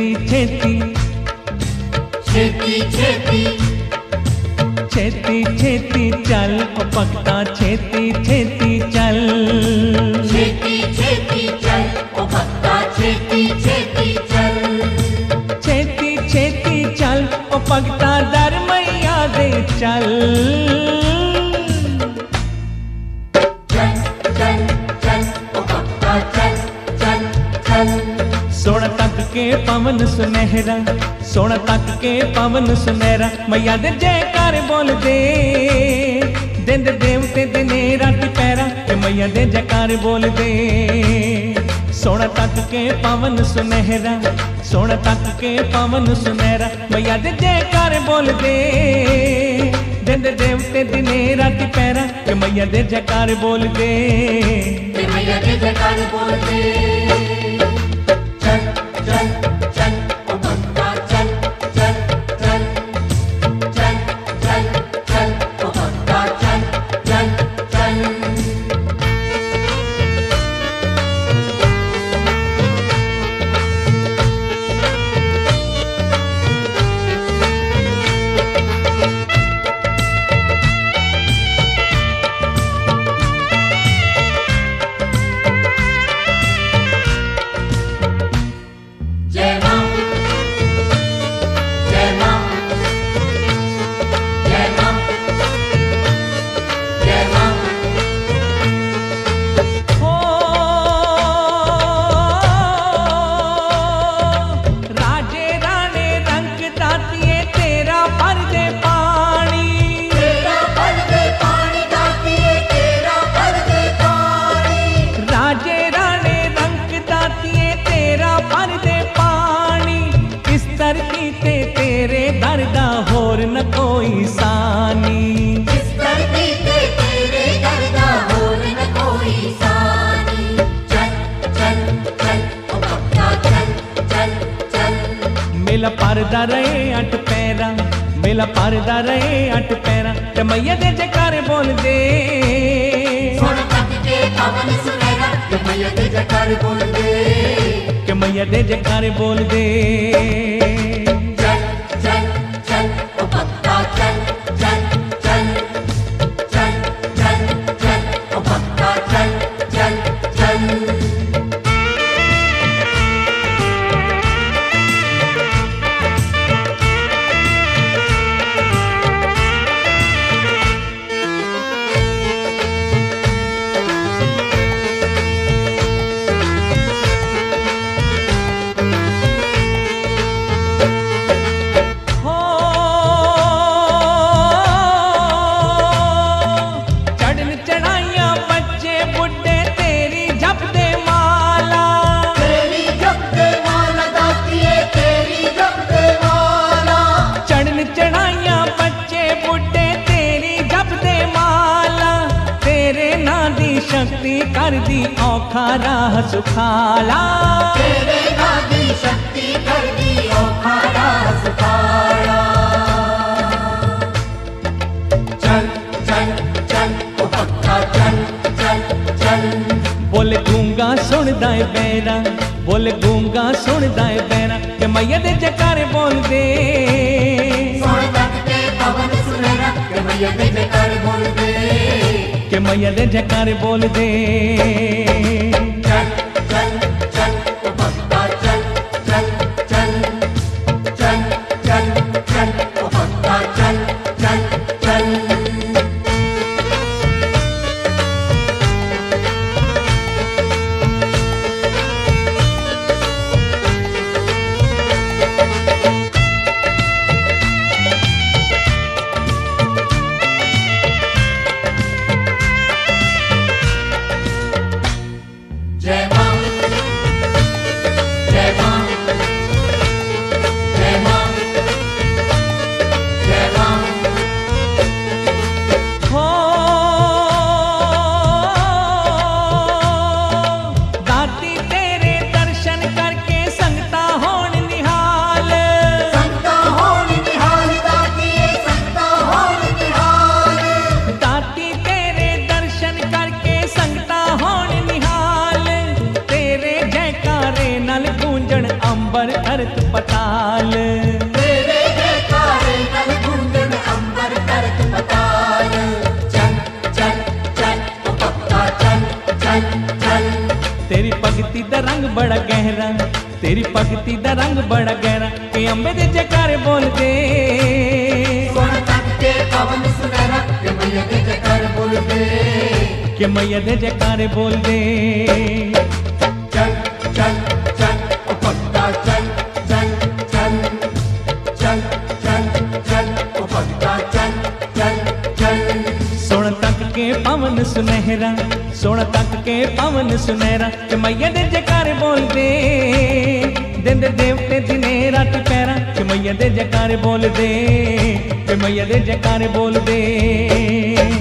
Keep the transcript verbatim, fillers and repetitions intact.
छेती छेती छेती छेती छेती छेती चल ओ भक्ता छेती छेती चल। छेती छेती चल ओ भक्ता छेती छेती चल। छेती छेती चल ओ भक्ता दर मैया दे चल। चल चल चल ओ भक्ता चल चल चल। सोना तक के पवन सुनहरा, सोना तक के पवन सुनहरा, मैया दे जयकार बोल दे। दिन देवते दिने रात पैरा के मैया दे जयकार बोल दे। सोना तक के पवन सुनहरा, सोना तक के पवन सुनहरा, मैया दे जयकार बोल दे। दिन देवते दिने रात पैरा के मैया दे जयकार बोल दे। मैया दे जयकार बोल दे। चल चल चल ओ भक्ता चल चल चल चल चल चल ओ भक्ता चल चल चल। जय मां जय मां जय मां जय मां। हो राजे राणे रंग दातिए तेरा भर दे पानी। तेरा भर दे पानी दातिए तेरा भर दे पानी। राजे राणे रंग दातिए तेरा भर दे पानी। इस धरती ते तेरे दर दा होर न कोई सानी। इस धरती पे तेरे दर दा होर न कोई सानी। चल चल चल ओ भक्ता चल चल चल। मेला परदा रहे अठ पैरा, मेला परदा रहे अठ पैरा, ते मैया दे जयकार बोल दे। सोना तक के पवन सुनहरा के मैया दे जयकार बोल दे। के मैया दे जयकार बोल दे। चल चल चल ओ भक्ता चल चल चल चल चल चल ओ भक्ता चल चल चल। हो चढ़न चढ़ाइया बच्चे बुढ़े तेरी जपदे माला। तेरी जपदे माला दातिए तेरी जपदे माला। चढ़न चढ़ाइया बच्चे बुढ़े तेरी जपदे माला। तेरे नां दी शक्ति कर दी औखा राह सुखाला। तेरे नां दी शक्ति कर दी औखा राह सुखाला। चल चल चल ओ भक्ता चल चल चल। बोले गूंगा सुनदा है बैरा, बोले गूंगा सुनदा है बैरा, के मैया दे जयकार बोल दे। सोने तक के पवन सुनहरा के मैया दे जयकार बोल दे। के मैया दे जयकार बोल दे। चल चल चल ओ भक्ता चल चल चल चल चल चल ओ भक्ता चल चल चल। दा रंग बड़ा गहरा, तेरी भगती दा रंग बड़ा गहरा, के अंबे दे जयकारे बोल दे। सोना तक के पवन सुनहरा, के मैया दे जयकार बोल दे, के मैया दे जयकारे बोल दे। चल चल चल ओ भक्ता चल चल चल चल चल चल ओ भक्ता चल चल चल। सोना तक के पवन सुनहरा, सोना तक के पवन सुनहरा, के मैया दे जयकारे बोल दे। दिन दे देवते दिने रात पैरा, के मैया दे जयकारे बोल दे, के मैया दे जयकारे बोल दे।